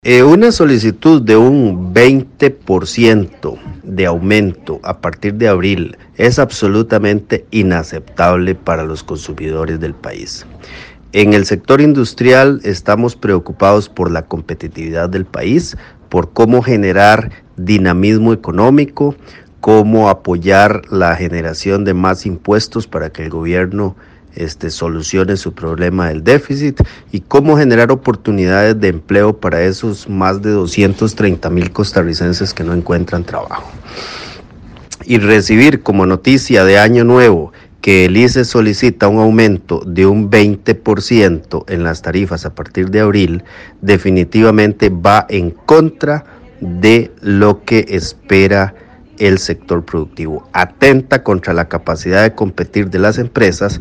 Una solicitud de un 20% de aumento a partir de abril es absolutamente inaceptable para los consumidores del país. En el sector industrial estamos preocupados por la competitividad del país, por cómo generar dinamismo económico, cómo apoyar la generación de más impuestos para que el gobierno solucione su problema del déficit y cómo generar oportunidades de empleo para esos más de 230,000 costarricenses que no encuentran trabajo. Y recibir como noticia de año nuevo que el ICE solicita un aumento de un 20% en las tarifas a partir de abril, definitivamente va en contra de lo que espera el sector productivo. Atenta contra la capacidad de competir de las empresas